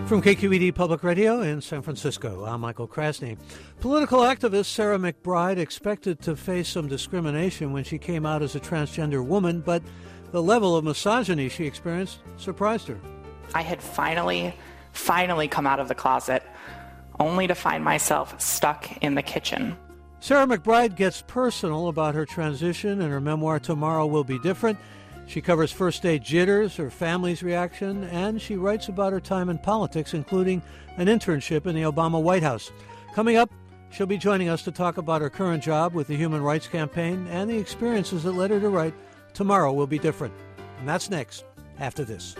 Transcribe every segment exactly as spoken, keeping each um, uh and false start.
From K Q E D Public Radio in San Francisco, I'm Michael Krasny. Political activist Sarah McBride expected to face some discrimination when she came out as a transgender woman, but the level of misogyny she experienced surprised her. I had finally, finally come out of the closet, only to find myself stuck in the kitchen. Sarah McBride gets personal about her transition in her memoir, Tomorrow Will Be Different. She covers first-day jitters, her family's reaction, and she writes about her time in politics, including an internship in the Obama White House. Coming up, she'll be joining us to talk about her current job with the Human Rights Campaign and the experiences that led her to write Tomorrow Will Be Different. And that's next, after this.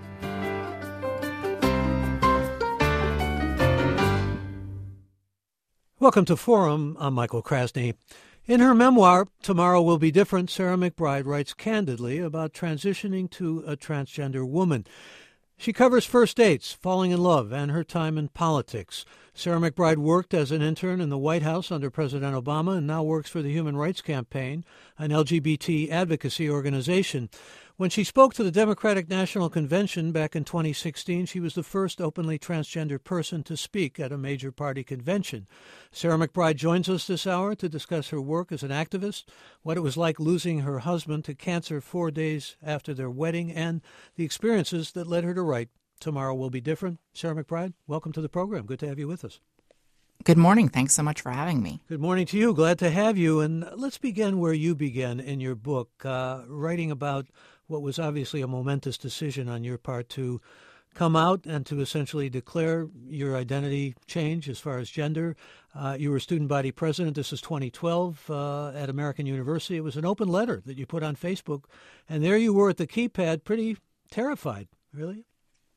Welcome to Forum. I'm Michael Krasny. In her memoir, Tomorrow Will Be Different, Sarah McBride writes candidly about transitioning to a transgender woman. She covers first dates, falling in love, and her time in politics. Sarah McBride worked as an intern in the White House under President Obama and now works for the Human Rights Campaign, an L G B T advocacy organization. When she spoke to the Democratic National Convention back in twenty sixteen, she was the first openly transgender person to speak at a major party convention. Sarah McBride joins us this hour to discuss her work as an activist, what it was like losing her husband to cancer four days after their wedding, and the experiences that led her to write Tomorrow Will Be Different. Sarah McBride, welcome to the program. Good to have you with us. Good morning. Thanks so much for having me. Good morning to you. Glad to have you. And let's begin where you began in your book, uh, writing about what was obviously a momentous decision on your part to come out and to essentially declare your identity change as far as gender. Uh, you were student body president. This is twenty twelve uh, at American University. It was an open letter that you put on Facebook. And there you were at the keypad, pretty terrified, really?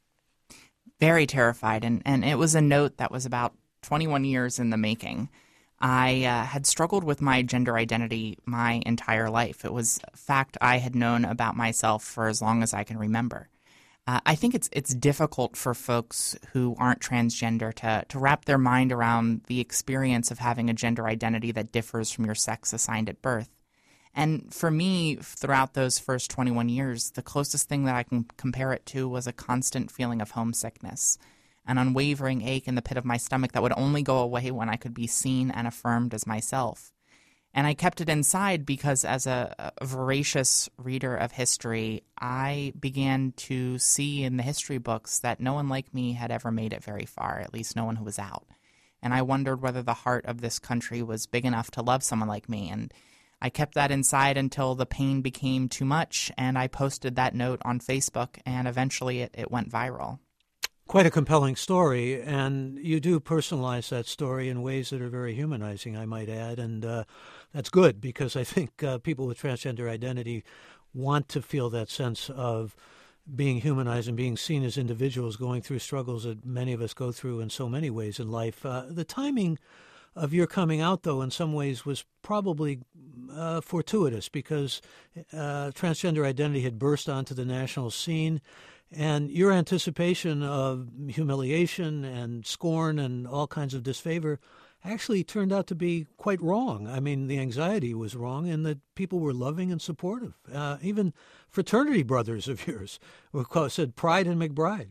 Very terrified. And, and it was a note that was about twenty-one years in the making. I uh, had struggled with my gender identity my entire life. It was a fact I had known about myself for as long as I can remember. Uh, I think it's it's difficult for folks who aren't transgender to, to wrap their mind around the experience of having a gender identity that differs from your sex assigned at birth. And for me, throughout those first twenty-one years, the closest thing that I can compare it to was a constant feeling of homesickness, an unwavering ache in the pit of my stomach that would only go away when I could be seen and affirmed as myself. And I kept it inside because as a, a voracious reader of history, I began to see in the history books that no one like me had ever made it very far, at least no one who was out. And I wondered whether the heart of this country was big enough to love someone like me. And I kept that inside until the pain became too much, and I posted that note on Facebook, and eventually it, it went viral. Quite a compelling story, and you do personalize that story in ways that are very humanizing, I might add, and uh, that's good because I think uh, people with transgender identity want to feel that sense of being humanized and being seen as individuals going through struggles that many of us go through in so many ways in life. Uh, the timing of your coming out, though, in some ways was probably uh, fortuitous because uh, transgender identity had burst onto the national scene. And your anticipation of humiliation and scorn and all kinds of disfavor actually turned out to be quite wrong. I mean, the anxiety was wrong and that people were loving and supportive. Uh, even fraternity brothers of yours were called, said Pride and McBride.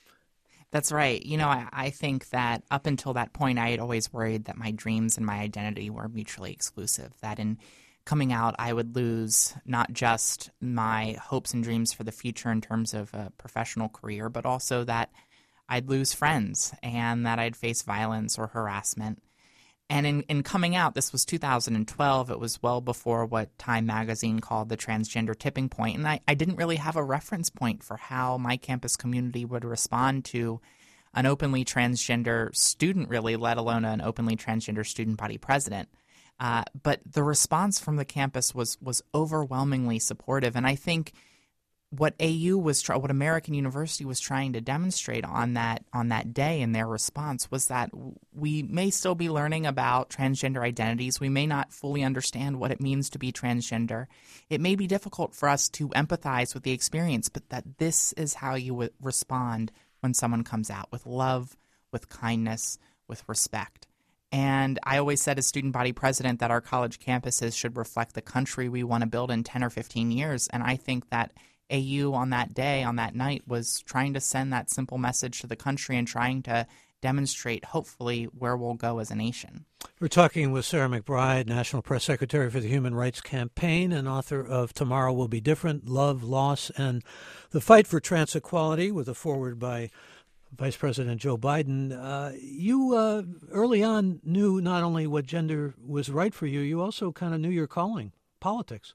That's right. You know, I, I think that up until that point, I had always worried that my dreams and my identity were mutually exclusive, that in coming out, I would lose not just my hopes and dreams for the future in terms of a professional career, but also that I'd lose friends and that I'd face violence or harassment. And in, in coming out, this was two thousand twelve. It was well before what Time magazine called the transgender tipping point. And I, I didn't really have a reference point for how my campus community would respond to an openly transgender student, really, let alone an openly transgender student body president. Uh, but the response from the campus was was overwhelmingly supportive, and I think what A U was, try- what American University was trying to demonstrate on that on that day in their response was that we may still be learning about transgender identities. We may not fully understand what it means to be transgender. It may be difficult for us to empathize with the experience, but that this is how you would respond when someone comes out, with love, with kindness, with respect. And I always said as student body president that our college campuses should reflect the country we want to build in ten or fifteen years. And I think that A U on that day, on that night, was trying to send that simple message to the country and trying to demonstrate, hopefully, where we'll go as a nation. We're talking with Sarah McBride, National Press Secretary for the Human Rights Campaign and author of Tomorrow Will Be Different, Love, Loss, and the Fight for Trans Equality, with a foreword by Vice President Joe Biden. Uh, you uh, early on knew not only what gender was right for you, you also kind of knew your calling, politics.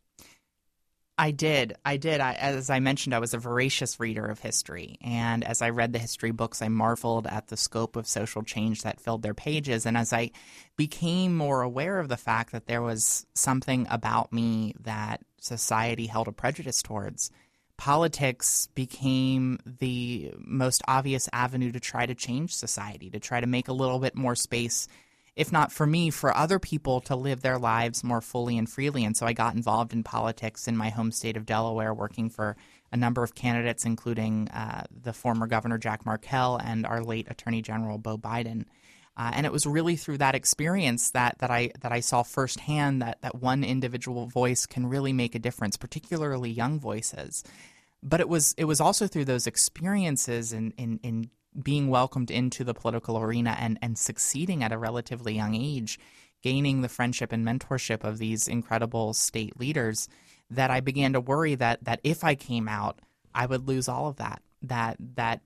I did. I did. I, as I mentioned, I was a voracious reader of history. And as I read the history books, I marveled at the scope of social change that filled their pages. And as I became more aware of the fact that there was something about me that society held a prejudice towards, politics became the most obvious avenue to try to change society, to try to make a little bit more space, if not for me, for other people to live their lives more fully and freely. And so I got involved in politics in my home state of Delaware, working for a number of candidates, including uh, the former Governor Jack Markell and our late Attorney General Beau Biden. Uh, and it was really through that experience that that I that I saw firsthand that that one individual voice can really make a difference, particularly young voices. But it was it was also through those experiences in in, in being welcomed into the political arena and, and succeeding at a relatively young age, gaining the friendship and mentorship of these incredible state leaders, that I began to worry that that if I came out, I would lose all of that, that that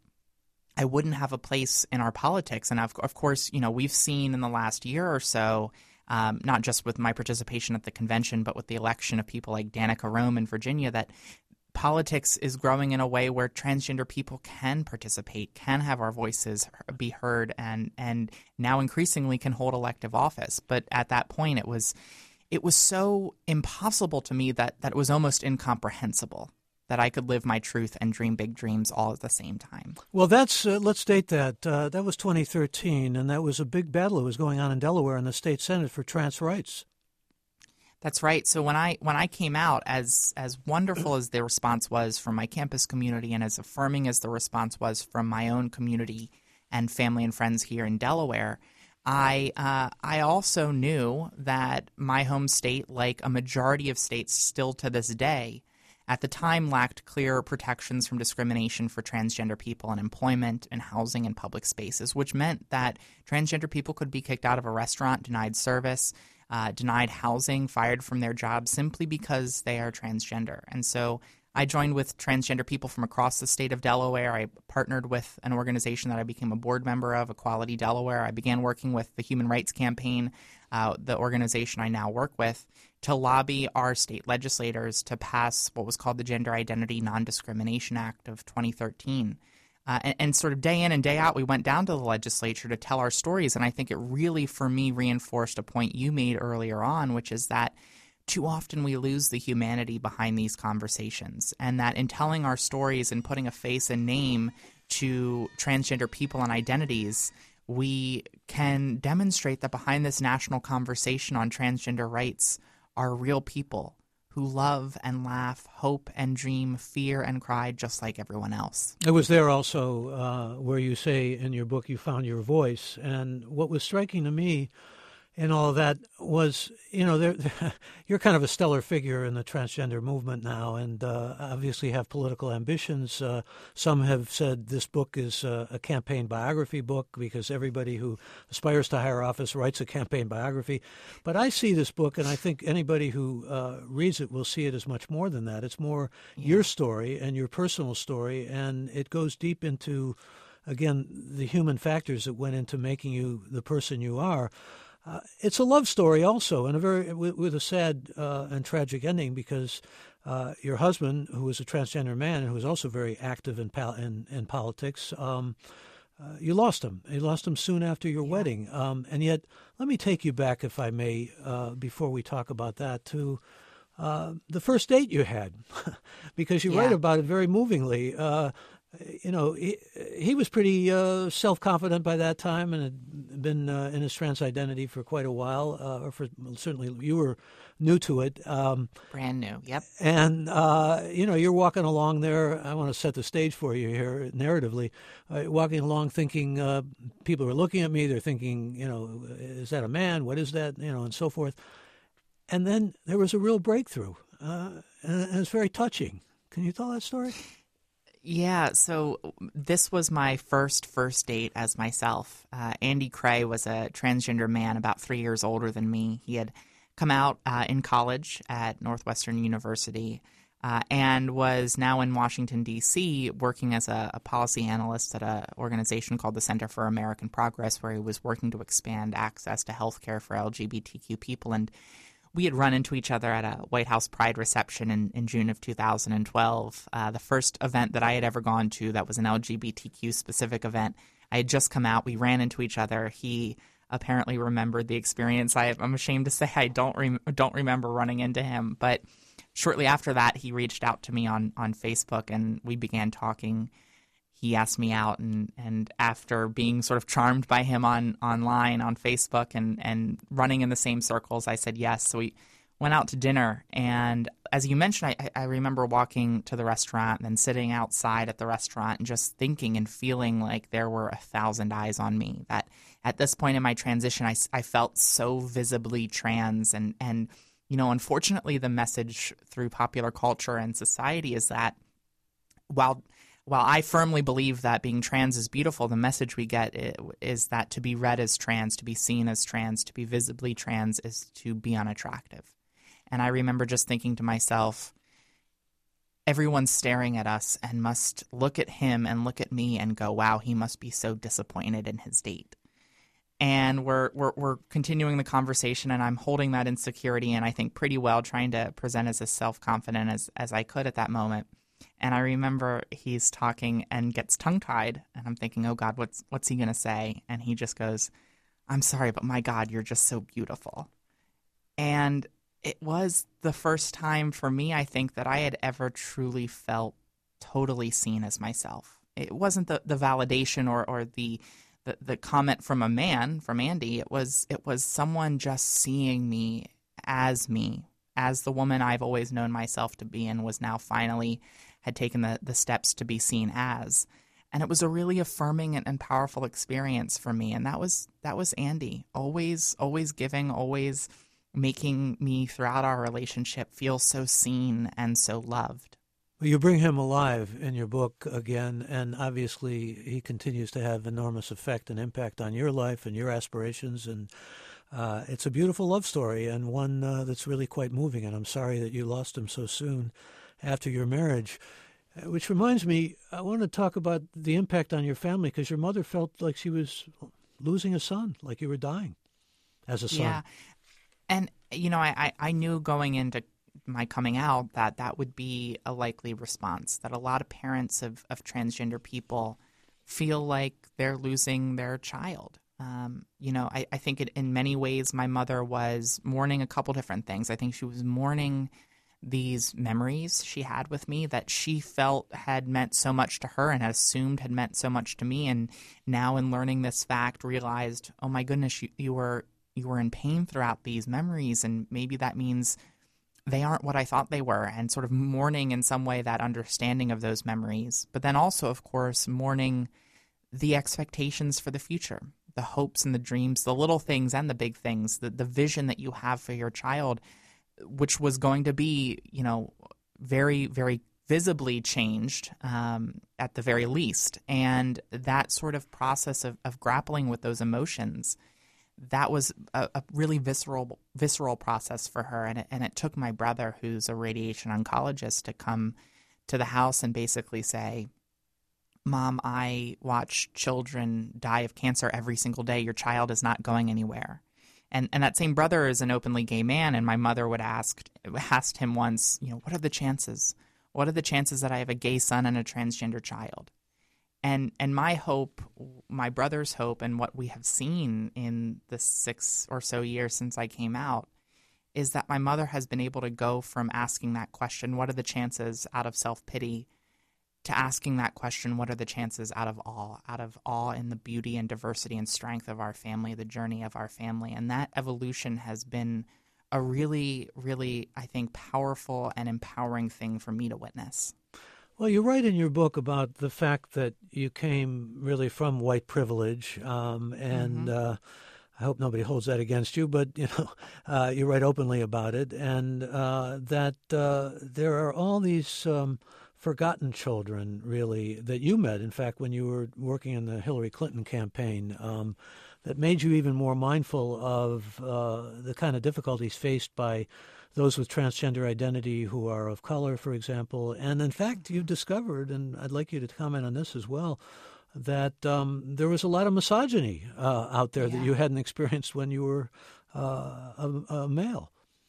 I wouldn't have a place in our politics. And of, of course, you know, we've seen in the last year or so, um, not just with my participation at the convention, but with the election of people like Danica Roem in Virginia, that politics is growing in a way where transgender people can participate, can have our voices be heard, and and now increasingly can hold elective office. But at that point, it was it was so impossible to me that that it was almost incomprehensible that I could live my truth and dream big dreams all at the same time. Well, that's uh, let's date that. Uh, that was twenty thirteen, and that was a big battle that was going on in Delaware in the state Senate for trans rights. That's right. So when I when I came out, as as wonderful as the response was from my campus community and as affirming as the response was from my own community and family and friends here in Delaware, I uh, I also knew that my home state, like a majority of states still to this day, at the time lacked clear protections from discrimination for transgender people in employment and housing and public spaces, which meant that transgender people could be kicked out of a restaurant, denied service, Uh, denied housing, fired from their jobs simply because they are transgender. And so I joined with transgender people from across the state of Delaware. I partnered with an organization that I became a board member of, Equality Delaware. I began working with the Human Rights Campaign, uh, the organization I now work with, to lobby our state legislators to pass what was called the Gender Identity Non-Discrimination Act of twenty thirteen. Uh, and, and sort of day in and day out, we went down to the legislature to tell our stories. And I think it really, for me, reinforced a point you made earlier on, which is that too often we lose the humanity behind these conversations. And that in telling our stories and putting a face and name to transgender people and identities, we can demonstrate that behind this national conversation on transgender rights are real people who love and laugh, hope and dream, fear and cry just like everyone else. It was there also uh, where you say in your book you found your voice. And what was striking to me in all of that was, you know, there, you're kind of a stellar figure in the transgender movement now, and uh, obviously have political ambitions. Uh, some have said this book is uh, a campaign biography book because everybody who aspires to higher office writes a campaign biography. But I see this book, and I think anybody who uh, reads it will see it as much more than that. It's more yeah. your story and your personal story, and it goes deep into, again, the human factors that went into making you the person you are. Uh, it's a love story also, and a very with, with a sad uh, and tragic ending, because uh, your husband, who was a transgender man and who was also very active in pal- in, in politics, um, uh, you lost him. You lost him soon after your yeah. wedding. Um, and yet, let me take you back, if I may, uh, before we talk about that, to uh, the first date you had, because you yeah. write about it very movingly. Uh, You know, he, he was pretty uh, self-confident by that time and had been uh, in his trans identity for quite a while, uh, or for certainly you were new to it. Um, Brand new, yep. And, uh, you know, you're walking along there. I want to set the stage for you here narratively. Uh, walking along thinking uh, people are looking at me. They're thinking, you know, is that a man? What is that? You know, and so forth. And then there was a real breakthrough. Uh, and it's very touching. Can you tell that story? Yeah, so this was my first first date as myself. Uh, Andy Cray was a transgender man about three years older than me. He had come out uh, in college at Northwestern University uh, and was now in Washington, D C, working as a, a policy analyst at an organization called the Center for American Progress, where he was working to expand access to health care for L G B T Q people. And we had run into each other at a White House Pride reception in, in June of two thousand twelve, uh, the first event that I had ever gone to that was an L G B T Q-specific event. I had just come out. We ran into each other. He apparently remembered the experience. I, I'm ashamed to say I don't re- don't remember running into him. But shortly after that, he reached out to me on, on Facebook, and we began talking. He asked me out, and, and after being sort of charmed by him on online on Facebook and, and running in the same circles, I said yes. So we went out to dinner, and as you mentioned, I, I remember walking to the restaurant and then sitting outside at the restaurant and just thinking and feeling like there were a thousand eyes on me. That at this point in my transition, I, I felt so visibly trans, and, and you know, unfortunately, the message through popular culture and society is that while While I firmly believe that being trans is beautiful, the message we get is that to be read as trans, to be seen as trans, to be visibly trans is to be unattractive. And I remember just thinking to myself, everyone's staring at us and must look at him and look at me and go, wow, he must be so disappointed in his date. And we're, we're, we're continuing the conversation, and I'm holding that insecurity, and I think pretty well, trying to present as self-confident as, as I could at that moment. And I remember he's talking and gets tongue-tied, and I'm thinking, oh, God, what's what's he going to say? And he just goes, I'm sorry, but my God, you're just so beautiful. And it was the first time for me, I think, that I had ever truly felt totally seen as myself. It wasn't the, the validation or, or the, the the comment from a man, from Andy. It was it was someone just seeing me as me, as the woman I've always known myself to be, and was now finally had taken the, the steps to be seen as. And it was a really affirming and, and powerful experience for me. And that was that was Andy, always, always giving, always making me throughout our relationship feel so seen and so loved. Well, you bring him alive in your book again, and obviously he continues to have enormous effect and impact on your life and your aspirations, and uh, it's a beautiful love story, and one uh, that's really quite moving, and I'm sorry that you lost him so soon after your marriage. Which reminds me, I want to talk about the impact on your family, because your mother felt like she was losing a son, like you were dying as a son. Yeah, and, you know, I, I knew going into my coming out that that would be a likely response, that a lot of parents of, of transgender people feel like they're losing their child. Um, you know, I, I think it, in many ways my mother was mourning a couple different things. I think she was mourning these memories she had with me that she felt had meant so much to her and had assumed had meant so much to me. And now in learning this fact, realized, oh my goodness, you, you were you were in pain throughout these memories, and maybe that means they aren't what I thought they were, and sort of mourning in some way that understanding of those memories. But then also, of course, mourning the expectations for the future, the hopes and the dreams, the little things and the big things, the, the vision that you have for your child, which was going to be, you know, very, very visibly changed um, at the very least. And that sort of process of, of grappling with those emotions, that was a, a really visceral visceral process for her. And it, and it took my brother, who's a radiation oncologist, to come to the house and basically say, Mom, I watch children die of cancer every single day. Your child is not going anywhere. And and that same brother is an openly gay man, and my mother would ask asked him once, you know, what are the chances? What are the chances that I have a gay son and a transgender child? And and my hope, my brother's hope, and what we have seen in the six or so years since I came out, is that my mother has been able to go from asking that question, what are the chances, out of self-pity, to asking that question, what are the chances, out of awe, out of awe in the beauty and diversity and strength of our family, the journey of our family. And that evolution has been a really, really, I think, powerful and empowering thing for me to witness. Well, you write in your book about the fact that you came really from white privilege, um, and mm-hmm. uh, I hope nobody holds that against you, but you know, uh, you write openly about it, and uh, that uh, there are all these um, forgotten children, really, that you met, in fact, when you were working in the Hillary Clinton campaign, um, that made you even more mindful of uh, the kind of difficulties faced by those with transgender identity who are of color, for example. And in fact, you discovered, and I'd like you to comment on this as well, that um, there was a lot of misogyny uh, out there Yeah. that you hadn't experienced when you were uh, a, a male.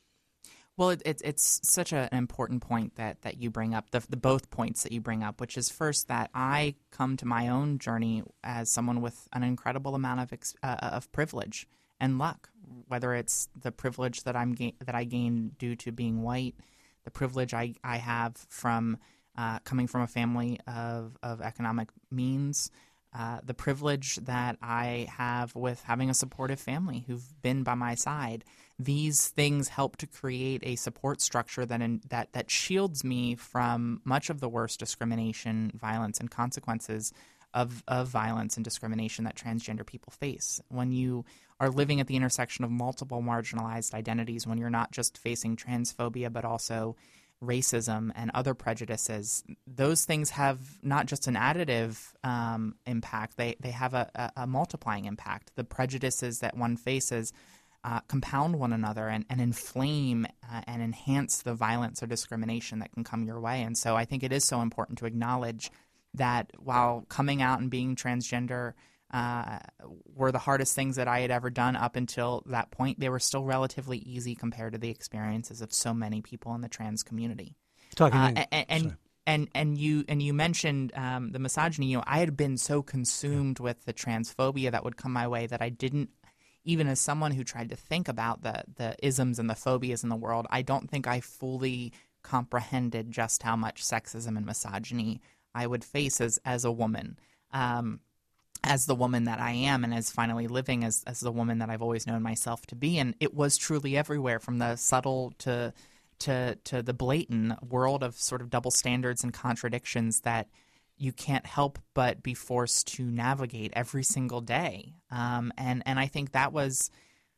Well, it, it, it's such a, an important point that, that you bring up, the, the both points that you bring up, which is first that I come to my own journey as someone with an incredible amount of ex, uh, of privilege and luck, whether it's the privilege that I'm ga- that I gained due to being white, the privilege I, I have from uh, coming from a family of, of economic means, uh, the privilege that I have with having a supportive family who've been by my side. These things help to create a support structure that in, that that shields me from much of the worst discrimination, violence, and consequences of, of violence and discrimination that transgender people face. When you are living at the intersection of multiple marginalized identities, when you're not just facing transphobia but also racism and other prejudices, those things have not just an additive um, impact, they, they have a, a, a multiplying impact. The prejudices that one faces Uh, compound one another and, and inflame uh, and enhance the violence or discrimination that can come your way. And so I think it is so important to acknowledge that while coming out and being transgender uh, were the hardest things that I had ever done up until that point, they were still relatively easy compared to the experiences of so many people in the trans community. Talking uh, in, and, and And and you and you mentioned um, the misogyny. You know, I had been so consumed with the transphobia that would come my way that I didn't, even as someone who tried to think about the, the isms and the phobias in the world, I don't think I fully comprehended just how much sexism and misogyny I would face as, as a woman, um, as the woman that I am, and as finally living as, as the woman that I've always known myself to be. And it was truly everywhere, from the subtle to, to, to the blatant world of sort of double standards and contradictions that you can't help but be forced to navigate every single day. Um, and, and I think that was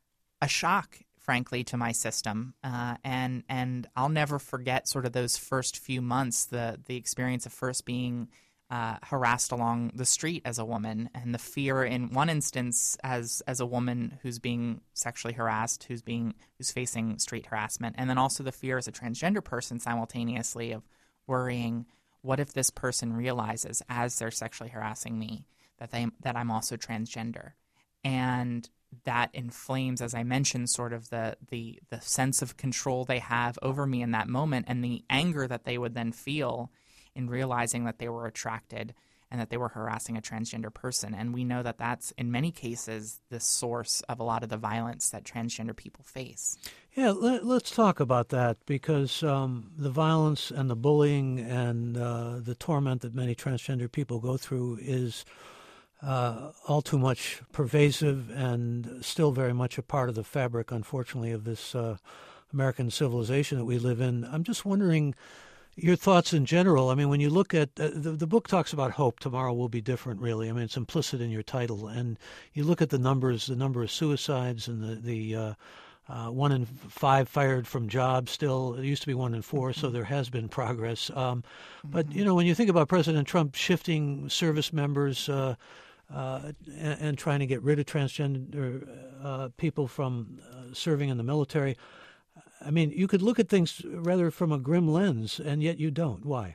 a shock, frankly, to my system. Uh, and and I'll never forget sort of those first few months, the, the experience of first being uh, harassed along the street as a woman, and the fear in one instance as as a woman who's being sexually harassed, who's being who's facing street harassment, and then also the fear as a transgender person simultaneously of worrying, what if this person realizes as they're sexually harassing me that they that I'm also transgender? And that inflames, as I mentioned, sort of the, the the sense of control they have over me in that moment, and the anger that they would then feel in realizing that they were attracted and that they were harassing a transgender person. And we know that that's, in many cases, the source of a lot of the violence that transgender people face. Yeah, let, let's talk about that, because um, the violence and the bullying and uh, the torment that many transgender people go through is uh, all too much pervasive and still very much a part of the fabric, unfortunately, of this uh, American civilization that we live in. I'm just wondering your thoughts in general. I mean, when you look at uh, the, the book talks about hope, tomorrow will be different, really. I mean, it's implicit in your title. And you look at the numbers, the number of suicides and the, the uh, uh, one in five fired from jobs still. It used to be one in four, so there has been progress. Um, but, you know, when you think about President Trump shifting service members uh, uh, and, and trying to get rid of transgender uh, people from uh, serving in the military, I mean, you could look at things rather from a grim lens, and yet you don't. Why?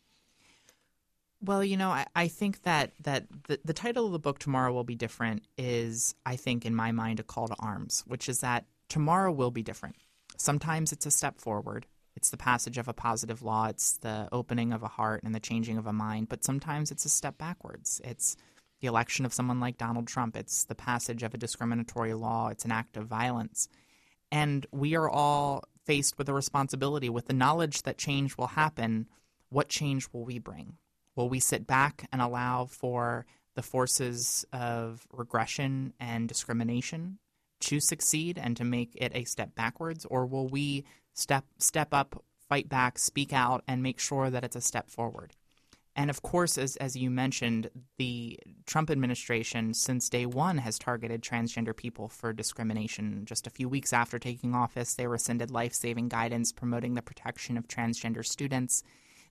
Well, you know, I, I think that, that the, the title of the book, Tomorrow Will Be Different, is, I think, in my mind, a call to arms, which is that tomorrow will be different. Sometimes it's a step forward. It's the passage of a positive law. It's the opening of a heart and the changing of a mind. But sometimes it's a step backwards. It's the election of someone like Donald Trump. It's the passage of a discriminatory law. It's an act of violence. And we are all faced with a responsibility, with the knowledge that change will happen. What change will we bring? Will we sit back and allow for the forces of regression and discrimination to succeed and to make it a step backwards? Or will we step step up, fight back, speak out, and make sure that it's a step forward? And of course, as as you mentioned, the Trump administration since day one has targeted transgender people for discrimination. Just a few weeks after taking office, they rescinded life-saving guidance promoting the protection of transgender students. They've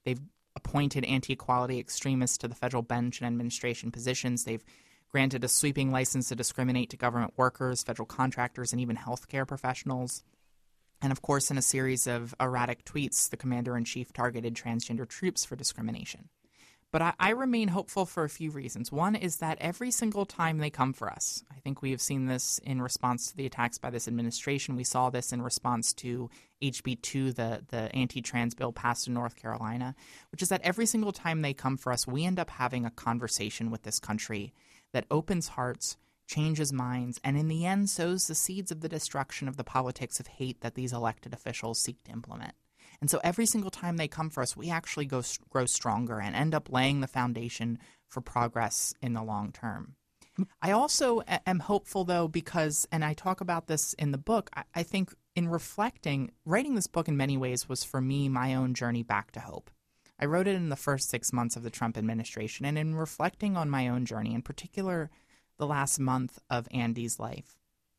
appointed anti-equality extremists to the federal bench and administration positions. They've granted a sweeping license to discriminate to government workers, federal contractors, and even healthcare professionals. And of course, in a series of erratic tweets, the commander-in-chief targeted transgender troops for discrimination. But I, I remain hopeful for a few reasons. One is that every single time they come for us, I think we have seen this in response to the attacks by this administration. We saw this in response to H B two, the, the anti-trans bill passed in North Carolina, which is that every single time they come for us, we end up having a conversation with this country that opens hearts, changes minds, and in the end sows the seeds of the destruction of the politics of hate that these elected officials seek to implement. And so every single time they come for us, we actually go, grow stronger and end up laying the foundation for progress in the long term. I also am hopeful, though, because, and I talk about this in the book, I, I think in reflecting, writing this book in many ways was for me my own journey back to hope. I wrote it in the first six months of the Trump administration, and in reflecting on my own journey, in particular the last month of Andy's life,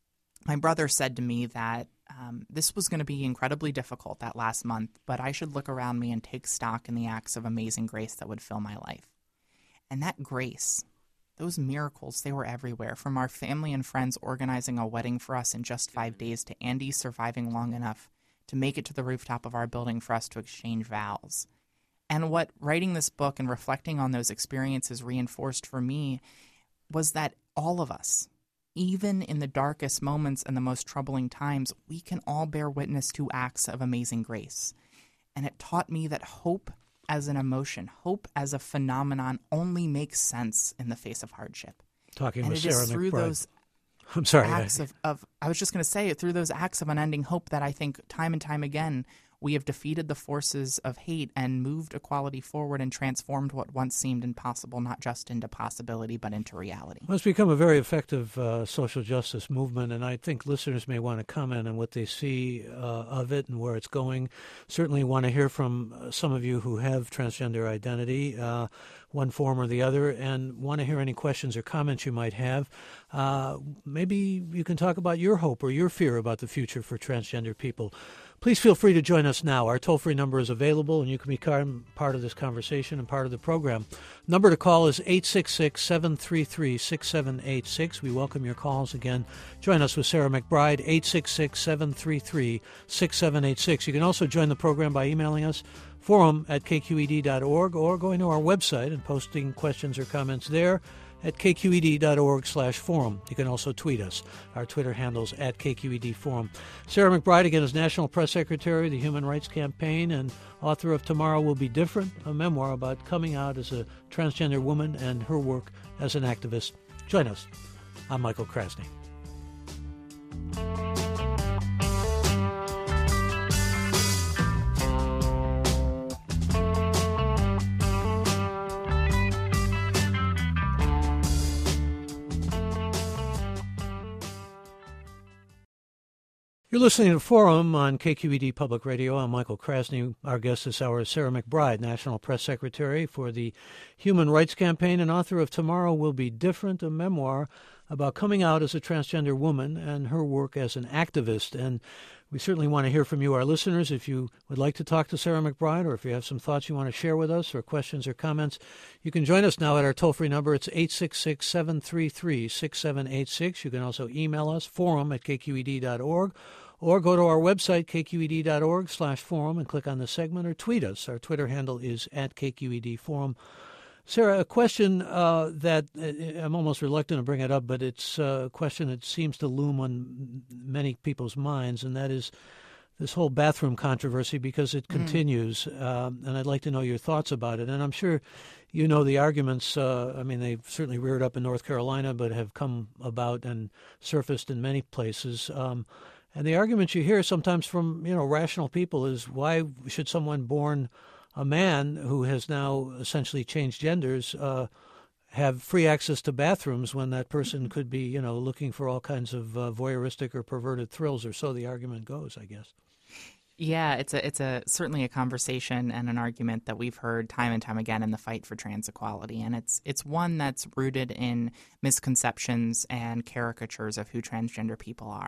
my brother said to me that um, this was going to be incredibly difficult that last month, but I should look around me and take stock in the acts of amazing grace that would fill my life. And that grace, those miracles, they were everywhere, from our family and friends organizing a wedding for us in just five days to Andy surviving long enough to make it to the rooftop of our building for us to exchange vows. And what writing this book and reflecting on those experiences reinforced for me was that all of us, even in the darkest moments and the most troubling times, we can all bear witness to acts of amazing grace. And it taught me that hope as an emotion, hope as a phenomenon, only makes sense in the face of hardship. Talking and with it Sarah is through McBride. those I'm sorry. acts of, of, I was just going to say, through those acts of unending hope that I think time and time again we have defeated the forces of hate and moved equality forward and transformed what once seemed impossible, not just into possibility, but into reality. Well, it's become a very effective uh, social justice movement, and I think listeners may want to comment on what they see uh, of it and where it's going. Certainly want to hear from uh, some of you who have transgender identity, uh, one form or the other, and want to hear any questions or comments you might have. Uh, maybe you can talk about your hope or your fear about the future for transgender people. Please feel free to join us now. Our toll-free number is available, and you can become part of this conversation and part of the program. Number to call is eight six six, seven three three, six seven eight six. We welcome your calls again. Join us with Sarah McBride, eight six six, seven three three, six seven eight six. You can also join the program by emailing us, forum at k q e d dot org, or going to our website and posting questions or comments there at k q e d dot org slash forum. You can also tweet us. Our Twitter handle's at K Q E D Forum. Sarah McBride, again, is National Press Secretary of the Human Rights Campaign and author of Tomorrow Will Be Different, a memoir about coming out as a transgender woman and her work as an activist. Join us. I'm Michael Krasny. You're listening to Forum on K Q E D Public Radio. I'm Michael Krasny. Our guest this hour is Sarah McBride, National Press Secretary for the Human Rights Campaign and author of Tomorrow Will Be Different, a memoir about coming out as a transgender woman and her work as an activist. And we certainly want to hear from you, our listeners. If you would like to talk to Sarah McBride, or if you have some thoughts you want to share with us, or questions or comments, you can join us now at our toll-free number. It's eight six six, seven three three, six seven eight six. You can also email us, forum at k q e d dot org, or go to our website, k q e d dot org slash forum, and click on the segment, or tweet us. Our Twitter handle is at K Q E D Forum. Sarah, a question uh, that uh, I'm almost reluctant to bring it up, but it's a question that seems to loom on many people's minds, and that is this whole bathroom controversy, because it mm. continues, um, and I'd like to know your thoughts about it. And I'm sure you know the arguments. Uh, I mean, they've certainly reared up in North Carolina, but have come about and surfaced in many places. Um, and the arguments you hear sometimes from, you know, rational people is, why should someone born a man who has now essentially changed genders uh, have free access to bathrooms when that person could be, you know, looking for all kinds of uh, voyeuristic or perverted thrills, or so the argument goes, I guess. Yeah, it's a it's a certainly a conversation and an argument that we've heard time and time again in the fight for trans equality, and it's it's one that's rooted in misconceptions and caricatures of who transgender people are.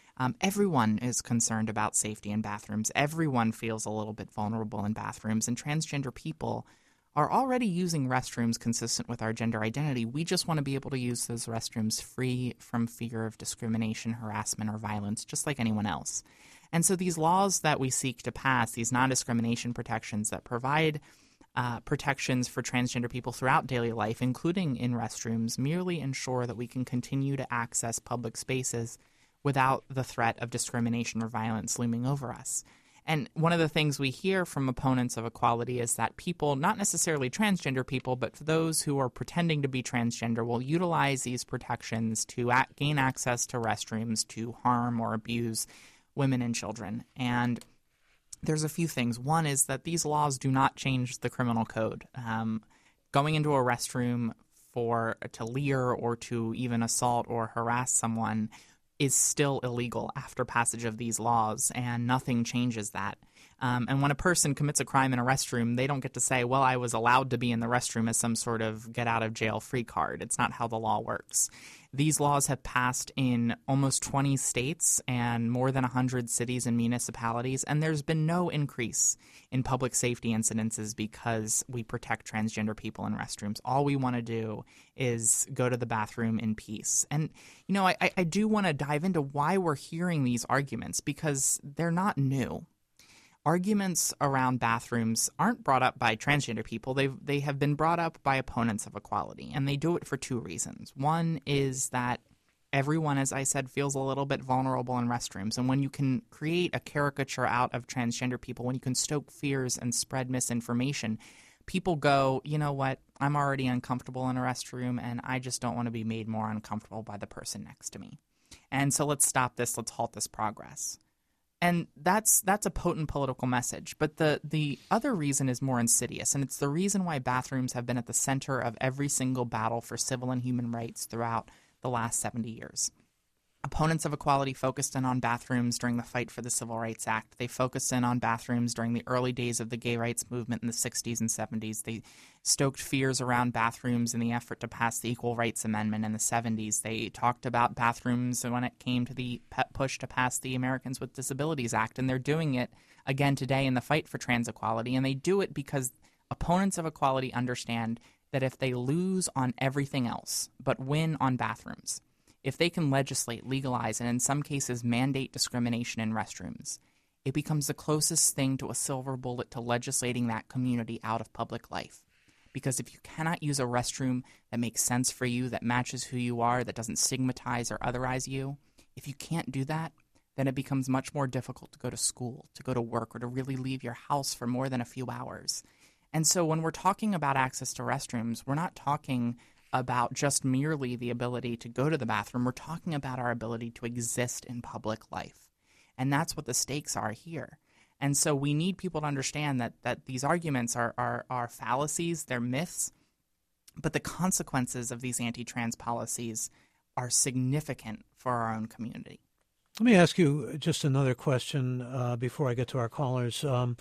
Um, everyone is concerned about safety in bathrooms. Everyone feels a little bit vulnerable in bathrooms, and transgender people are already using restrooms consistent with our gender identity. We just want to be able to use those restrooms free from fear of discrimination, harassment, or violence, just like anyone else. And so these laws that we seek to pass, these non-discrimination protections that provide uh, protections for transgender people throughout daily life, including in restrooms, merely ensure that we can continue to access public spaces without the threat of discrimination or violence looming over us. And one of the things we hear from opponents of equality is that people, not necessarily transgender people, but those who are pretending to be transgender, will utilize these protections to a- gain access to restrooms to harm or abuse women and children. And there's a few things. One is that these laws do not change the criminal code. Um, going into a restroom for to leer or to even assault or harass someone is still illegal after passage of these laws, and nothing changes that. Um, and when a person commits a crime in a restroom, they don't get to say, well, I was allowed to be in the restroom as some sort of get-out-of-jail-free card. It's not how the law works. These laws have passed in almost twenty states and more than one hundred cities and municipalities, and there's been no increase in public safety incidences because we protect transgender people in restrooms. All we want to do is go to the bathroom in peace. And, you know, I, I do want to dive into why we're hearing these arguments, because they're not new. Arguments around bathrooms aren't brought up by transgender people. They've, they have been brought up by opponents of equality, and they do it for two reasons. One is that everyone, as I said, feels a little bit vulnerable in restrooms, and when you can create a caricature out of transgender people, when you can stoke fears and spread misinformation, people go, you know what, I'm already uncomfortable in a restroom, and I just don't want to be made more uncomfortable by the person next to me. And so let's stop this, let's halt this progress. And that's that's a potent political message. But the, the other reason is more insidious, and it's the reason why bathrooms have been at the center of every single battle for civil and human rights throughout the last seventy years. Opponents of equality focused in on bathrooms during the fight for the Civil Rights Act. They focused in on bathrooms during the early days of the gay rights movement in the sixties and seventies. They stoked fears around bathrooms in the effort to pass the Equal Rights Amendment in the seventies. They talked about bathrooms when it came to the push to pass the Americans with Disabilities Act, and they're doing it again today in the fight for trans equality. And they do it because opponents of equality understand that if they lose on everything else but win on bathrooms, if they can legislate, legalize, and in some cases mandate discrimination in restrooms, it becomes the closest thing to a silver bullet to legislating that community out of public life. Because if you cannot use a restroom that makes sense for you, that matches who you are, that doesn't stigmatize or otherize you, if you can't do that, then it becomes much more difficult to go to school, to go to work, or to really leave your house for more than a few hours. And so when we're talking about access to restrooms, we're not talking about just merely the ability to go to the bathroom. We're talking about our ability to exist in public life. And that's what the stakes are here. And so we need people to understand that that these arguments are, are, are fallacies, they're myths, but the consequences of these anti-trans policies are significant for our own community. Let me ask you just another question uh, before I get to our callers. Um,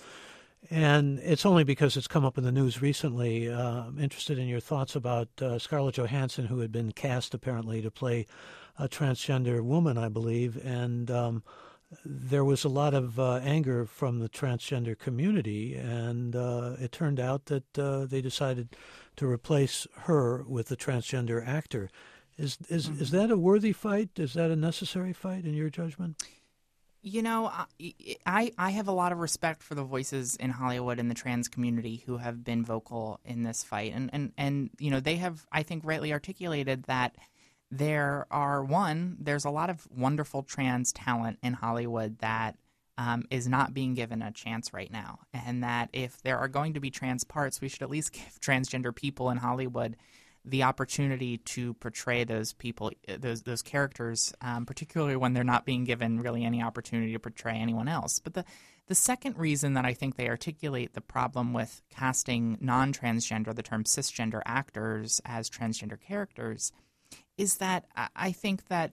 And it's only because it's come up in the news recently. Uh, I'm interested in your thoughts about uh, Scarlett Johansson, who had been cast apparently to play a transgender woman, I believe. And um, there was a lot of uh, anger from the transgender community. And uh, it turned out that uh, they decided to replace her with a transgender actor. Is, is, mm-hmm. is that a worthy fight? Is that a necessary fight in your judgment? You know, I, I have a lot of respect for the voices in Hollywood and the trans community who have been vocal in this fight. And, and, and you know, they have, I think, rightly articulated that there are, one, there's a lot of wonderful trans talent in Hollywood that um, is not being given a chance right now. And that if there are going to be trans parts, we should at least give transgender people in Hollywood the opportunity to portray those people, those those characters, um, particularly when they're not being given really any opportunity to portray anyone else. But the, the second reason that I think they articulate the problem with casting non-transgender, the term cisgender actors as transgender characters, is that I think that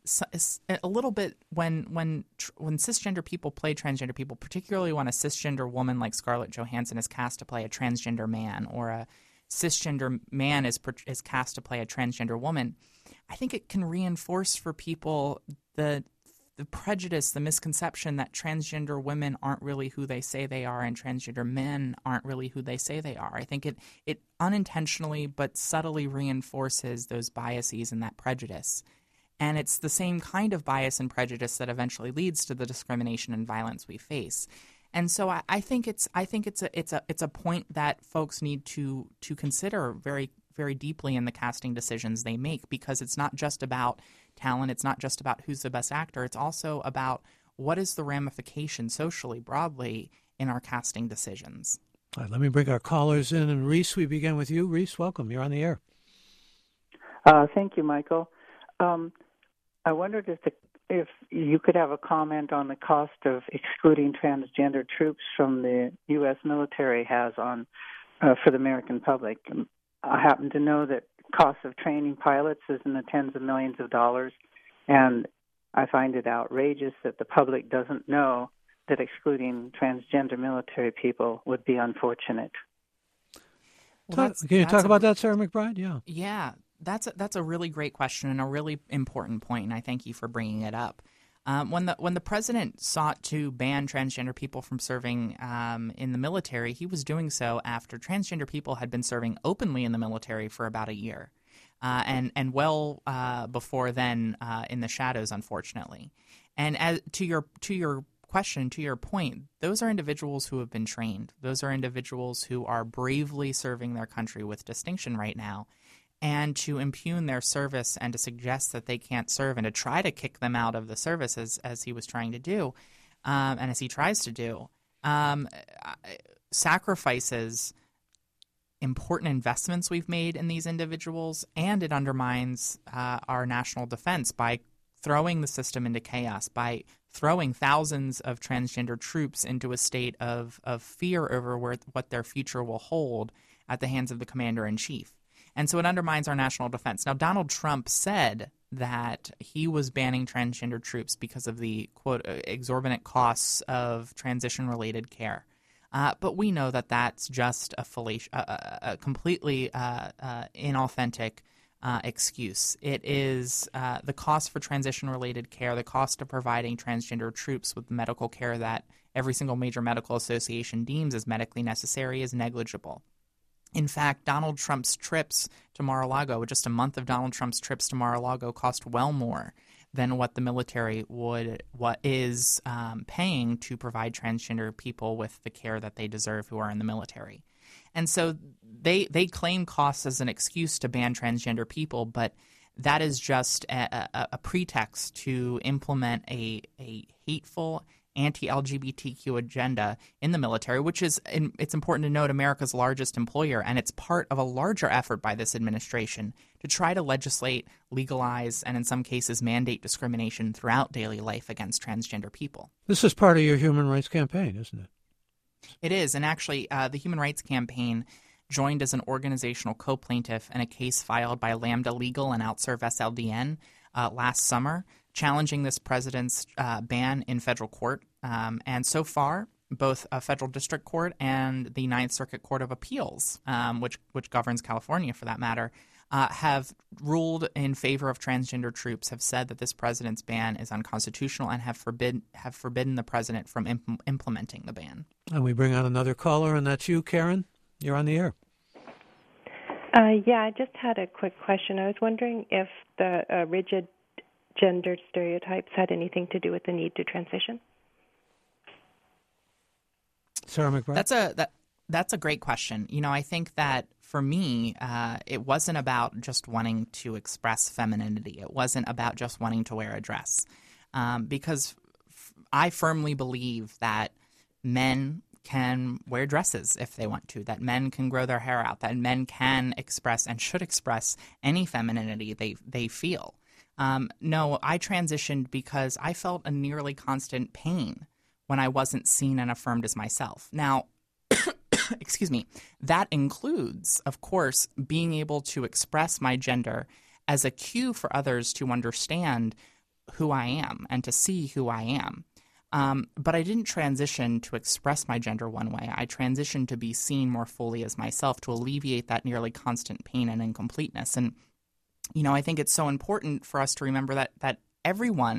a little bit when when when cisgender people play transgender people, particularly when a cisgender woman like Scarlett Johansson is cast to play a transgender man, or a cisgender man is is cast to play a transgender woman, I think it can reinforce for people the the prejudice, the misconception that transgender women aren't really who they say they are and transgender men aren't really who they say they are. I think it, it unintentionally but subtly reinforces those biases and that prejudice. And it's the same kind of bias and prejudice that eventually leads to the discrimination and violence we face. And so I, I think it's I think it's a it's a it's a point that folks need to to consider very very deeply in the casting decisions they make, because it's not just about talent, it's not just about who's the best actor, it's also about what is the ramification socially broadly in our casting decisions. All right, let me bring our callers in. And Reese, we begin with you. Reese, welcome. You're on the air. Uh, thank you, Michael. Um, I wondered if the, if you could have a comment on the cost of excluding transgender troops from the U S military has on uh, for the American public. I happen to know that cost of training pilots is in the tens of millions of dollars, and I find it outrageous that the public doesn't know that excluding transgender military people would be unfortunate. Well, talk, can you talk a, about that, Sarah McBride? Yeah. Yeah. That's a, that's a really great question and a really important point, and I thank you for bringing it up. Um, when the when the president sought to ban transgender people from serving um, in the military, he was doing so after transgender people had been serving openly in the military for about a year, uh, and and well uh, before then uh, in the shadows, unfortunately. And as to your to your question, to your point, those are individuals who have been trained. Those are individuals who are bravely serving their country with distinction right now. And to impugn their service and to suggest that they can't serve and to try to kick them out of the service as, as he was trying to do, um, and as he tries to do, um, sacrifices important investments we've made in these individuals, and it undermines uh, our national defense by throwing the system into chaos, by throwing thousands of transgender troops into a state of, of fear over where, what their future will hold at the hands of the commander-in-chief. And so it undermines our national defense. Now, Donald Trump said that he was banning transgender troops because of the, quote, exorbitant costs of transition-related care. Uh, but we know that that's just a, fallacious, a, a completely uh, uh, inauthentic uh, excuse. It is uh, the cost for transition-related care, the cost of providing transgender troops with medical care that every single major medical association deems as medically necessary is negligible. In fact, Donald Trump's trips to Mar-a-Lago, just a month of Donald Trump's trips to Mar-a-Lago, cost well more than what the military would, what is um, paying to provide transgender people with the care that they deserve who are in the military. And so they they claim costs as an excuse to ban transgender people, but that is just a, a, a pretext to implement a, a hateful anti-L G B T Q agenda in the military, which is, it's important to note, America's largest employer, and it's part of a larger effort by this administration to try to legislate, legalize, and in some cases mandate discrimination throughout daily life against transgender people. This is part of your human rights campaign, isn't it? It is, and actually uh, the Human Rights Campaign joined as an organizational co-plaintiff in a case filed by Lambda Legal and OutServe S L D N uh, last summer, challenging this president's uh, ban in federal court. Um, and so far, both a federal district court and the Ninth Circuit Court of Appeals, um, which which governs California for that matter, uh, have ruled in favor of transgender troops, have said that this president's ban is unconstitutional, and have forbid have forbidden the president from imp- implementing the ban. And we bring on another caller, and that's you, Karen. You're on the air. Uh, yeah, I just had a quick question. I was wondering if the uh, rigid gender stereotypes had anything to do with the need to transition. Sarah McBride? That's a that that's a great question. You know, I think that for me, uh, it wasn't about just wanting to express femininity. It wasn't about just wanting to wear a dress, um, because f- I firmly believe that men can wear dresses if they want to, that men can grow their hair out, that men can express and should express any femininity they they feel. Um, no, I transitioned because I felt a nearly constant pain when I wasn't seen and affirmed as myself. Now, excuse me, that includes, of course, being able to express my gender as a cue for others to understand who I am and to see who I am. Um, but I didn't transition to express my gender one way. I transitioned to be seen more fully as myself, to alleviate that nearly constant pain and incompleteness. And, you know, I think it's so important for us to remember that that everyone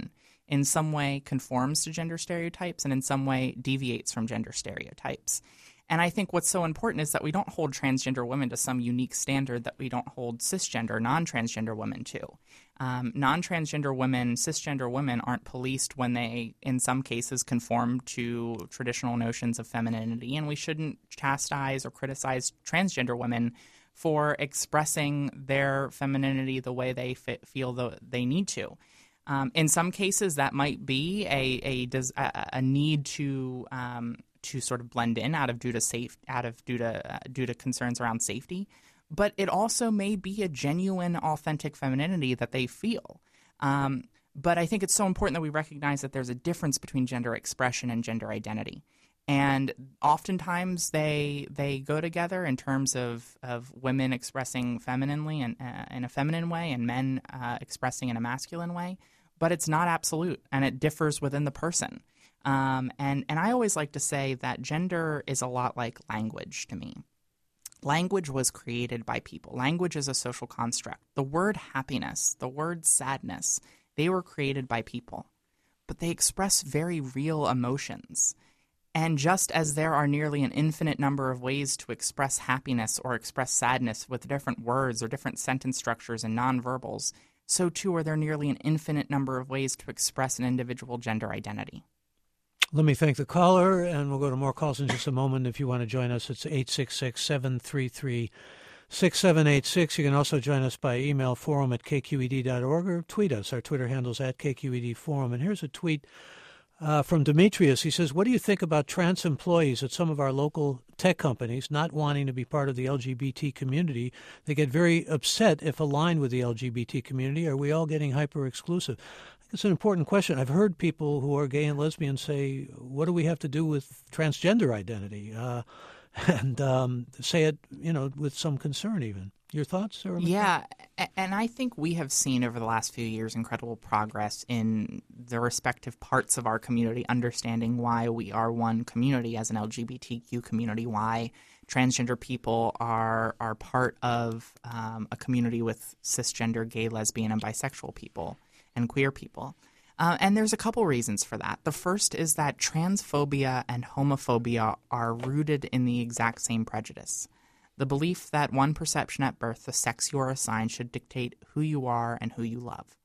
in some way conforms to gender stereotypes and in some way deviates from gender stereotypes. And I think what's so important is that we don't hold transgender women to some unique standard that we don't hold cisgender, non-transgender women to. Um, non-transgender women, cisgender women aren't policed when they, in some cases, conform to traditional notions of femininity, and we shouldn't chastise or criticize transgender women for expressing their femininity the way they fit, feel the, they need to. Um, in some cases, that might be a a, a need to um, to sort of blend in out of due to safe out of due to uh, due to concerns around safety, but it also may be a genuine, authentic femininity that they feel. Um, but I think it's so important that we recognize that there's a difference between gender expression and gender identity. And oftentimes they they go together in terms of, of women expressing femininely and uh, in a feminine way and men uh, expressing in a masculine way. But it's not absolute, and it differs within the person. Um, and, and I always like to say that gender is a lot like language to me. Language was created by people. Language is a social construct. The word happiness, the word sadness, they were created by people. But they express very real emotions. And just as there are nearly an infinite number of ways to express happiness or express sadness with different words or different sentence structures and nonverbals, so too are there nearly an infinite number of ways to express an individual gender identity. Let me thank the caller, and we'll go to more calls in just a moment. If you want to join us, it's eight six six, seven three three, six seven eight six. You can also join us by email, forum at k q e d dot org, or tweet us. Our Twitter handle's at K Q E D Forum. And here's a tweet Uh, from Demetrius. He says, what do you think about trans employees at some of our local tech companies not wanting to be part of the L G B T community? They get very upset if aligned with the L G B T community. Are we all getting hyper-exclusive? I think it's an important question. I've heard people who are gay and lesbian say, what do we have to do with transgender identity? Uh, and um, say it, you know, with some concern even. Your thoughts? Or yeah, and I think we have seen over the last few years incredible progress in the respective parts of our community, understanding why we are one community as an L G B T Q community, why transgender people are are part of um, a community with cisgender, gay, lesbian, and bisexual people and queer people. Uh, and there's a couple reasons for that. The first is that transphobia and homophobia are rooted in the exact same prejudice. The belief that one perception at birth, the sex you are assigned, should dictate who you are and who you love.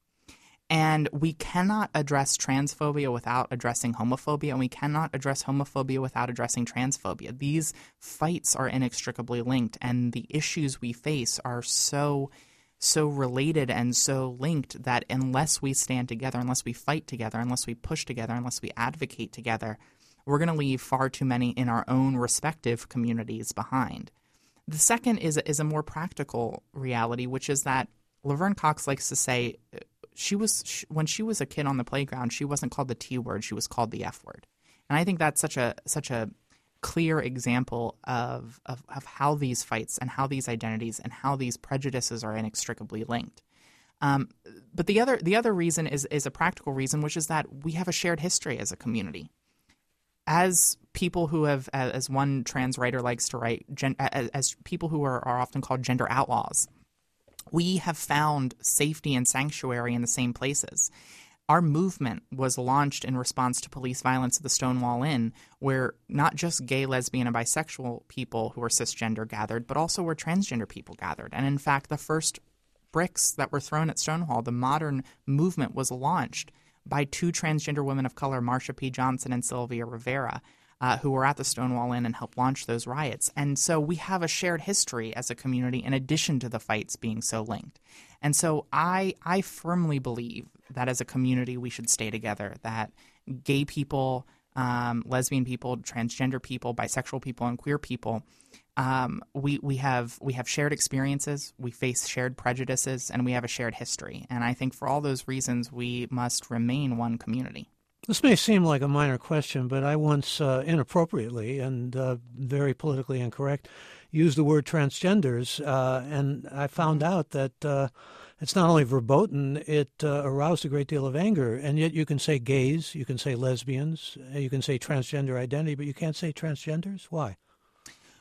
And we cannot address transphobia without addressing homophobia, and we cannot address homophobia without addressing transphobia. These fights are inextricably linked, and the issues we face are so, so related and so linked that unless we stand together, unless we fight together, unless we push together, unless we advocate together, we're going to leave far too many in our own respective communities behind. The second is, is a more practical reality, which is that Laverne Cox likes to say she was she, when she was a kid on the playground, she wasn't called the T word, she was called the F word. And I think that's such a such a clear example of, of, of how these fights and how these identities and how these prejudices are inextricably linked. Um, but the other the other reason is is a practical reason, which is that we have a shared history as a community. As people who have, as one trans writer likes to write, gen, as, as people who are, are often called gender outlaws, we have found safety and sanctuary in the same places. Our movement was launched in response to police violence at the Stonewall Inn, where not just gay, lesbian, and bisexual people who were cisgender gathered, but also where transgender people gathered. And in fact, the first bricks that were thrown at Stonewall, the modern movement, was launched by two transgender women of color, Marsha P. Johnson and Sylvia Rivera, uh, who were at the Stonewall Inn and helped launch those riots. And so we have a shared history as a community in addition to the fights being so linked. And so I I firmly believe that as a community we should stay together, that gay people, um, lesbian people, transgender people, bisexual people, and queer people, um, we, we have we have shared experiences, we face shared prejudices, and we have a shared history. And I think for all those reasons, we must remain one community. This may seem like a minor question, but I once uh, inappropriately and uh, very politically incorrect used the word transgenders, uh, and I found out that uh, it's not only verboten, it uh, aroused a great deal of anger. And yet you can say gays, you can say lesbians, you can say transgender identity, but you can't say transgenders? Why?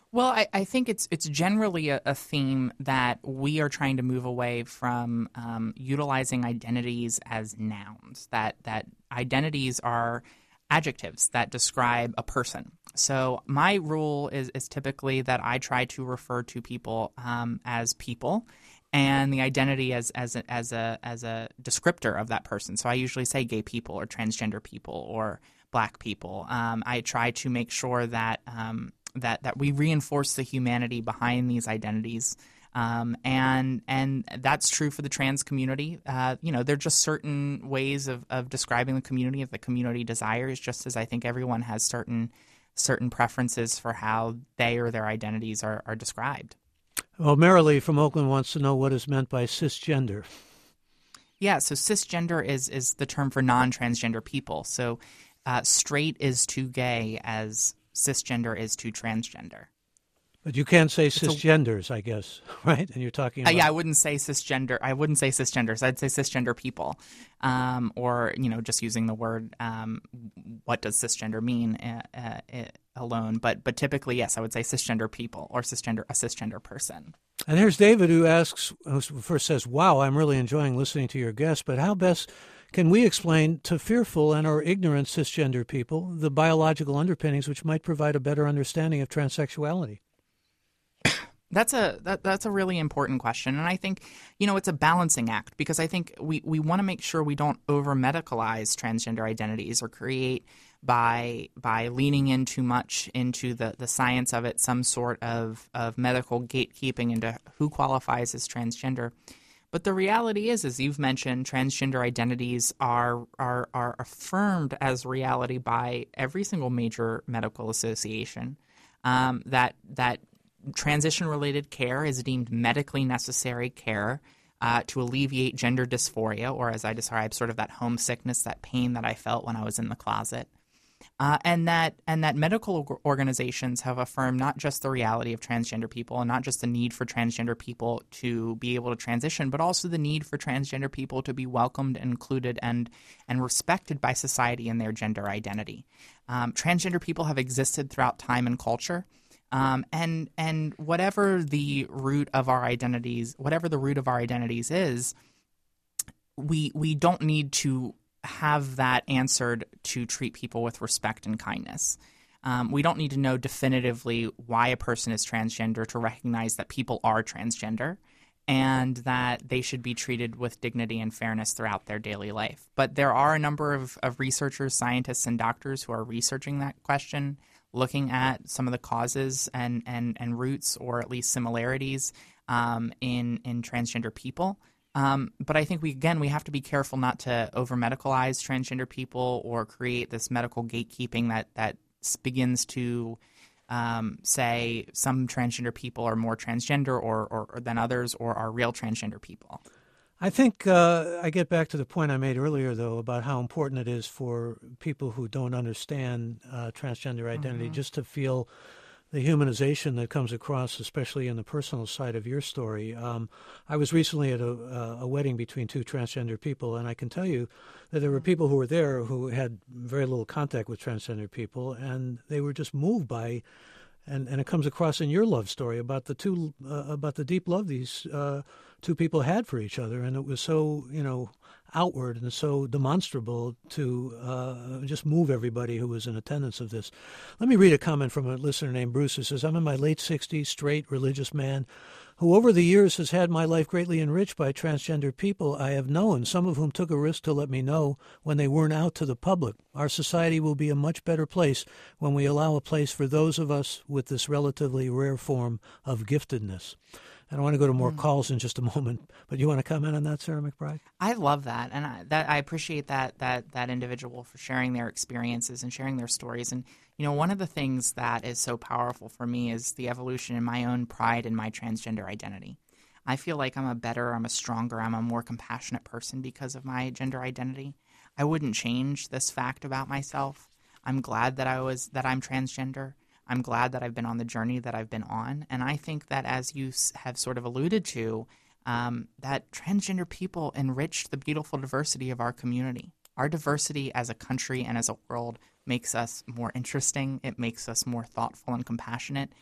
Well, I, I think it's it's generally a, a theme that we are trying to move away from um, utilizing identities as nouns. That that identities are adjectives that describe a person. So my rule is is typically that I try to refer to people um, as people, and the identity as as a, as a as a descriptor of that person. So I usually say gay people or transgender people or Black people. Um, I try to make sure that. Um, that that we reinforce the humanity behind these identities, um, and and that's true for the trans community. Uh, you know, there are just certain ways of, of describing the community if the community desires, just as I think everyone has certain certain preferences for how they or their identities are, are described. Well, Marilee from Oakland wants to know what is meant by cisgender. Yeah, so cisgender is is the term for non-transgender people. So uh, straight is to gay as cisgender is to transgender. But you can't say It's cisgenders, a, I guess, right? And you're talking about... Uh, yeah, I wouldn't say cisgender. I wouldn't say cisgenders. I'd say cisgender people. Um, or, you know, just using the word, um, what does cisgender mean uh, uh, alone. But but typically, yes, I would say cisgender people or cisgender a cisgender person. And here's David who asks, who first says, wow, I'm really enjoying listening to your guest, but how best can we explain to fearful and or ignorant cisgender people the biological underpinnings which might provide a better understanding of transsexuality? That's a that, that's a really important question, and I think, you know, it's a balancing act, because I think we, we want to make sure we don't over medicalize transgender identities or create by by leaning in too much into the, the science of it some sort of, of medical gatekeeping into who qualifies as transgender. But the reality is, as you've mentioned, transgender identities are, are are affirmed as reality by every single major medical association. Um, that that transition-related care is deemed medically necessary care uh, to alleviate gender dysphoria, or as I describe, sort of that homesickness, that pain that I felt when I was in the closet. Uh, and that and that medical organizations have affirmed not just the reality of transgender people and not just the need for transgender people to be able to transition, but also the need for transgender people to be welcomed, included, and and respected by society in their gender identity. Um, transgender people have existed throughout time and culture, um, and and whatever the root of our identities, whatever the root of our identities is, we we don't need to have that answered to treat people with respect and kindness. Um, we don't need to know definitively why a person is transgender to recognize that people are transgender and that they should be treated with dignity and fairness throughout their daily life. But there are a number of, of researchers, scientists, and doctors who are researching that question, looking at some of the causes and, and, and roots, or at least similarities um, in, in transgender people. Um, but I think we again we have to be careful not to over medicalize transgender people or create this medical gatekeeping that that begins to um, say some transgender people are more transgender or, or, or than others, or are real transgender people. I think uh, I get back to the point I made earlier, though, about how important it is for people who don't understand uh, transgender identity mm-hmm. just to feel the humanization that comes across, especially in the personal side of your story. Um, I was recently at a, a wedding between two transgender people, and I can tell you that there were people who were there who had very little contact with transgender people, and they were just moved by, and, and it comes across in your love story about the two, uh, about the deep love these uh, two people had for each other, and it was so, you know, outward and so demonstrable to uh, just move everybody who was in attendance of this. Let me read a comment from a listener named Bruce who says, I'm in my late sixties, straight, religious man who over the years has had my life greatly enriched by transgender people I have known, some of whom took a risk to let me know when they weren't out to the public. Our society will be a much better place when we allow a place for those of us with this relatively rare form of giftedness. And I want to go to more mm. calls in just a moment, but you want to comment on that, Sarah McBride? I love that, and I, that I appreciate that that that individual for sharing their experiences and sharing their stories. And you know, one of the things that is so powerful for me is the evolution in my own pride in my transgender identity. I feel like I'm a better, I'm a stronger, I'm a more compassionate person because of my gender identity. I wouldn't change this fact about myself. I'm glad that I was that I'm transgender. I'm glad that I've been on the journey that I've been on. And I think that, as you have sort of alluded to, um, that transgender people enrich the beautiful diversity of our community. Our diversity as a country and as a world makes us more interesting. It makes us more thoughtful and compassionate.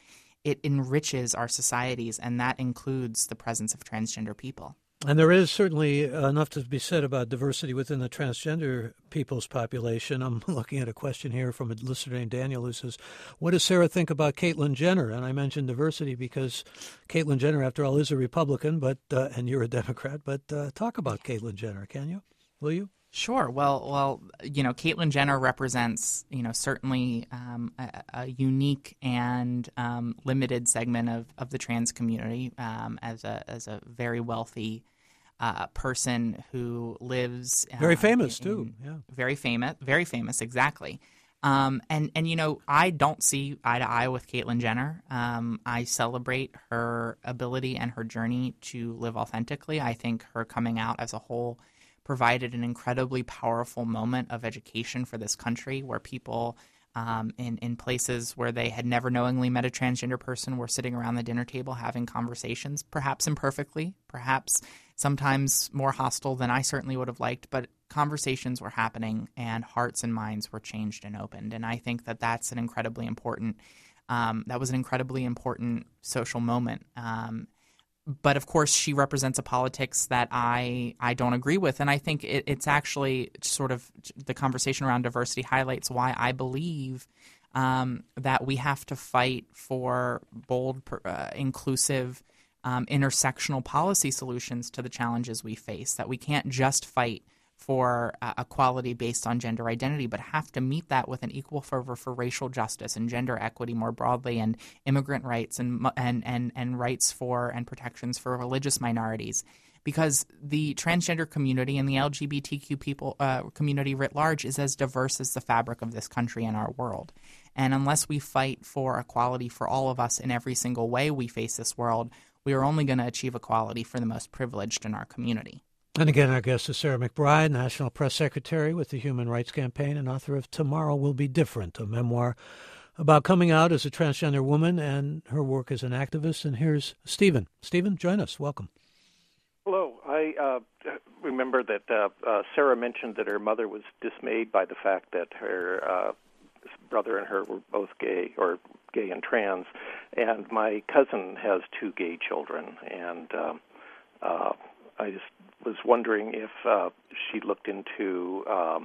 it enriches our societies, and that includes the presence of transgender people. And there is certainly enough to be said about diversity within the transgender people's population. I'm looking at a question here from a listener named Daniel who says, what does Sarah think about Caitlyn Jenner? And I mentioned diversity because Caitlyn Jenner, after all, is a Republican, but uh, and you're a Democrat. But uh, talk about Caitlyn Jenner, can you? Will you? Sure. Well, well, you know, Caitlyn Jenner represents, you know, certainly um, a, a unique and um, limited segment of, of the trans community um, as a as a very wealthy uh, person who lives very um, famous in, too. Yeah, very famous, very famous, exactly. Um, and and you know, I don't see eye to eye with Caitlyn Jenner. Um, I celebrate her ability and her journey to live authentically. I think her coming out as a whole provided an incredibly powerful moment of education for this country, where people um, in, in places where they had never knowingly met a transgender person were sitting around the dinner table having conversations, perhaps imperfectly, perhaps sometimes more hostile than I certainly would have liked, but conversations were happening and hearts and minds were changed and opened. And I think that that's an incredibly important, um, that was an incredibly important social moment. Um, But of course, she represents a politics that I, I don't agree with. And I think it, it's actually sort of the conversation around diversity highlights why I believe um, that we have to fight for bold, uh, inclusive, um, intersectional policy solutions to the challenges we face, that we can't just fight for uh, equality based on gender identity, but have to meet that with an equal fervor for racial justice and gender equity more broadly, and immigrant rights and and and, and rights for and protections for religious minorities. Because the transgender community and the L G B T Q people uh, community writ large is as diverse as the fabric of this country and our world. And unless we fight for equality for all of us in every single way we face this world, we are only going to achieve equality for the most privileged in our community. And again, our guest is Sarah McBride, National Press Secretary with the Human Rights Campaign and author of Tomorrow Will Be Different, a memoir about coming out as a transgender woman and her work as an activist. And here's Stephen. Stephen, join us. Welcome. Hello. I uh, remember that uh, uh, Sarah mentioned that her mother was dismayed by the fact that her uh, brother and her were both gay, or gay and trans. And my cousin has two gay children, and um, uh, I just was wondering if uh, she looked into um,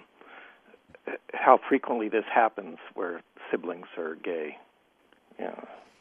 how frequently this happens where siblings are gay. Yeah.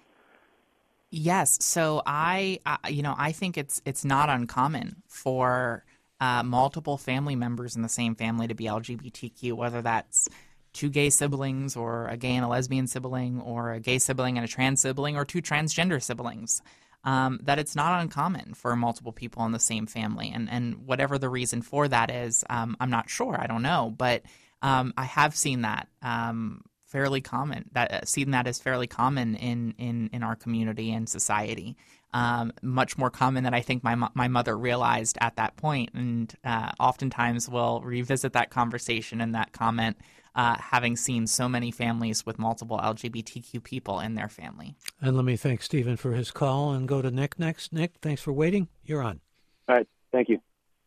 Yes. So I, uh, you know, I think it's it's not uncommon for uh, multiple family members in the same family to be L G B T Q, whether that's two gay siblings or a gay and a lesbian sibling or a gay sibling and a trans sibling or two transgender siblings. Um, that it's not uncommon for multiple people in the same family. And, and whatever the reason for that is, um, I'm not sure. I don't know. But um, I have seen that um, fairly common, that uh, seen that as fairly common in, in, in our community and society. Um, much more common than I think my my mother realized at that point. And uh, oftentimes we'll revisit that conversation and that comment, Uh, having seen so many families with multiple L G B T Q people in their family. And let me thank Stephen for his call and go to Nick next. Nick, thanks for waiting. You're on. All right. Thank you.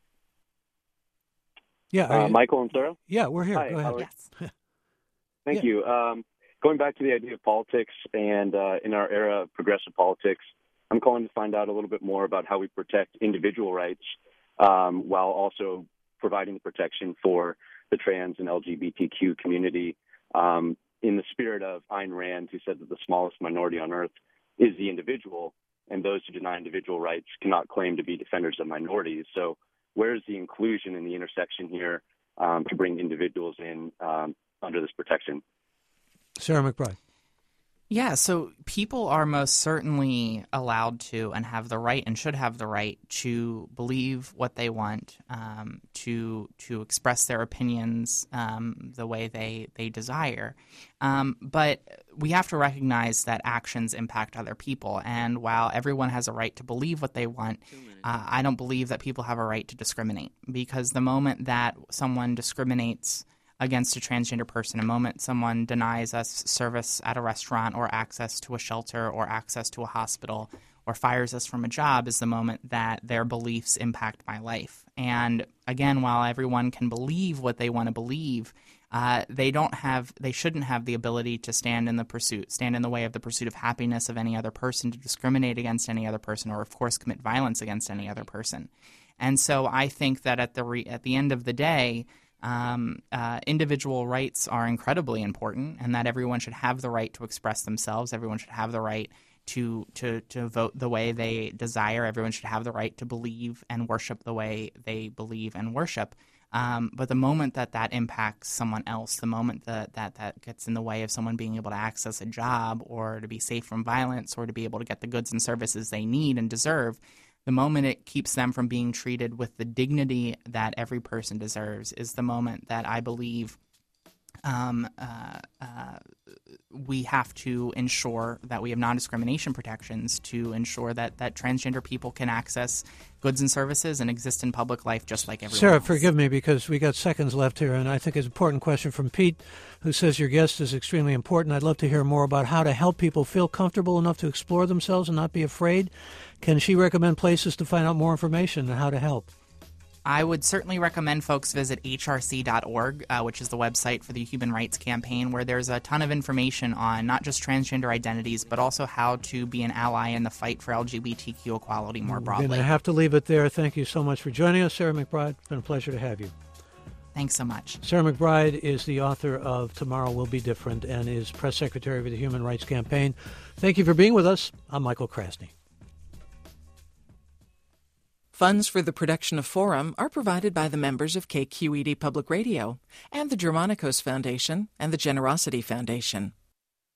Yeah. Uh, you, Michael and Sarah? Yeah, we're here. Hi, go ahead. Yes. Thank Yeah. you. Um, going back to the idea of politics and uh, in our era of progressive politics, I'm calling to find out a little bit more about how we protect individual rights um, while also providing the protection for the trans and L G B T Q community, um, in the spirit of Ayn Rand, who said that the smallest minority on earth is the individual, and those who deny individual rights cannot claim to be defenders of minorities. So where is the inclusion in the intersection here um, to bring individuals in um, under this protection? Sarah McBride. Yeah, so people are most certainly allowed to and have the right and should have the right to believe what they want, um, to to express their opinions um, the way they, they desire. Um, but we have to recognize that actions impact other people. And while everyone has a right to believe what they want, uh, I don't believe that people have a right to discriminate, because the moment that someone discriminates against a transgender person, a moment someone denies us service at a restaurant or access to a shelter or access to a hospital or fires us from a job, is the moment that their beliefs impact my life. And again, while everyone can believe what they want to believe, Uh, they don't have, they shouldn't have the ability to stand in the pursuit, stand in the way of the pursuit of happiness of any other person, to discriminate against any other person, or of course commit violence against any other person. And so I think that at the re- at the end of the day, um, uh, individual rights are incredibly important, and that everyone should have the right to express themselves. Everyone should have the right to to to vote the way they desire. Everyone should have the right to believe and worship the way they believe and worship. Um, but the moment that that impacts someone else, the moment that, that that gets in the way of someone being able to access a job or to be safe from violence or to be able to get the goods and services they need and deserve, the moment it keeps them from being treated with the dignity that every person deserves is the moment that I believe um, uh, uh, we have to ensure that we have non-discrimination protections to ensure that, that transgender people can access goods and services and exist in public life just like everyone Sarah, else. forgive me because we got seconds left here, and I think it's an important question from Pete, who says your guest is extremely important. I'd love to hear more about how to help people feel comfortable enough to explore themselves and not be afraid. Can she recommend places to find out more information and how to help? I would certainly recommend folks visit H R C dot org, uh, which is the website for the Human Rights Campaign, where there's a ton of information on not just transgender identities, but also how to be an ally in the fight for L G B T Q equality more broadly. We're going to have to leave it there. Thank you so much for joining us, Sarah McBride. It's been a pleasure to have you. Thanks so much. Sarah McBride is the author of Tomorrow Will Be Different and is press secretary for the Human Rights Campaign. Thank you for being with us. I'm Michael Krasny. Funds for the production of Forum are provided by the members of K Q E D Public Radio and the Germanicos Foundation and the Generosity Foundation.